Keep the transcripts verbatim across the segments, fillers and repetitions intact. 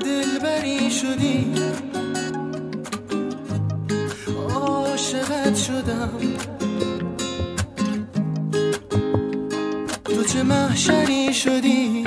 دلبری شدی، عاشقت شدم، تو چه محشری شدی.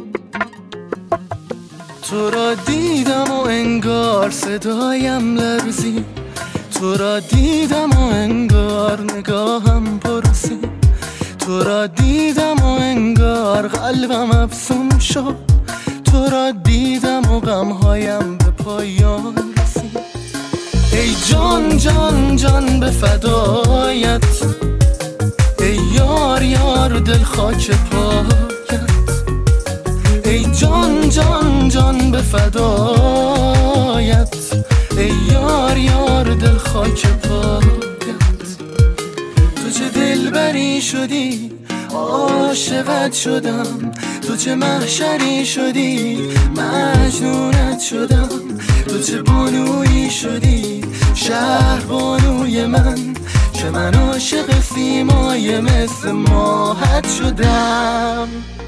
تو را دیدم و انگار صدایم لرزی، تو را دیدم و انگار نگاهم پرسی، تو را دیدم و انگار قلبم افسون شد، تو را دیدم و غمهایم به پایان رسید. ای جان جان جان به فدایت، ای یار یار دل خاک پایت، ای جان جان جان به فدایت، ای یار یار دل خاک پایت. تو چه دلبری شدی، عاشقت شدم، تو چه محشری شدی، مجنونت شدم، تو چه بانویی شدی، شهر بانوی من، که من عاشق سیمای مثل ماهت شدم.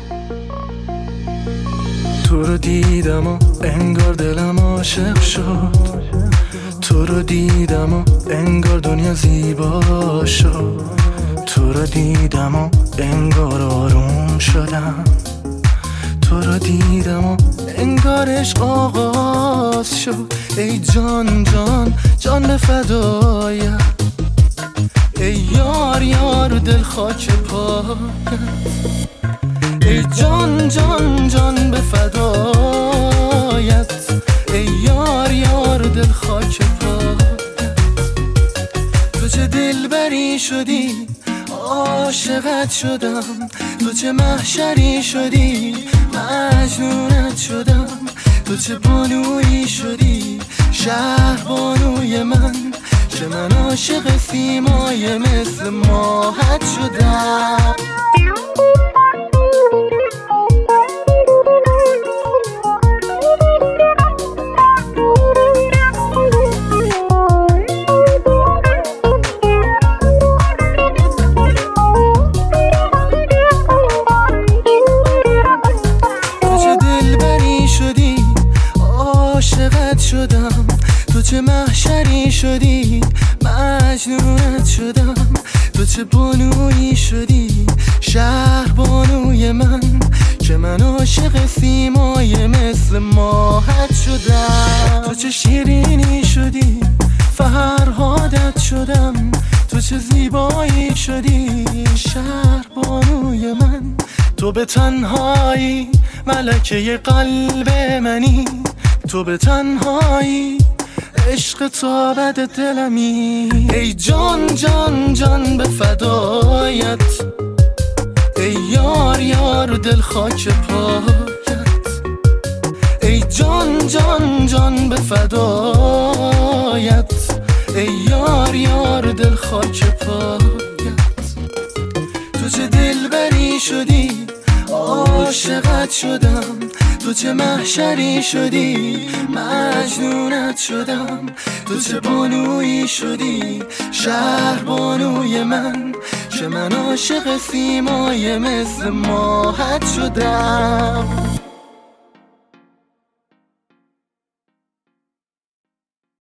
تو رو دیدم و انگار دلم عاشق شد، تو رو دیدم و انگار دنیا زیبا شد، تو رو دیدم و انگار آروم شدم، تو رو دیدم و انگار عشق آغاز شد. ای جان جان جان به فدایت، ای یار یار دل خاک پایت، ای جان جان جان به فدایت، ای یار یار دل خاک پایت. تو چه دلبری شدی، عاشقت شدم، تو چه محشری شدی، مجنونت شدم، تو چه بانویی شدی، شهر بانوی من، که من عاشق سیمای مثل ماهت شدم. عاشقت شدم، تو چه محشری شدی، مجنونت شدم، تو چه بانویی شدی، شهر بانوی من، که من عاشق سیمای مثل ماهت شدم. تو چه شیرینی شدی، فرهادت شدم، تو چه زیبایی شدی، شهر بانوی من، تو به تنهایی ملکه قلب منی، تو به تنهایی عشق تابد دلمی. ای جان جان جان به فدایت، ای یار یار دل خاک پایت، ای جان جان جان به فدایت، ای یار یار دل خاک پایت. تو چه دلبری شدی، عاشقت شدم، تو چه محشری شدی، مجنونت شدم، تو چه بانویی شدی، شهر بانوی من، که من عاشق سیمای مثل ماهت شدم.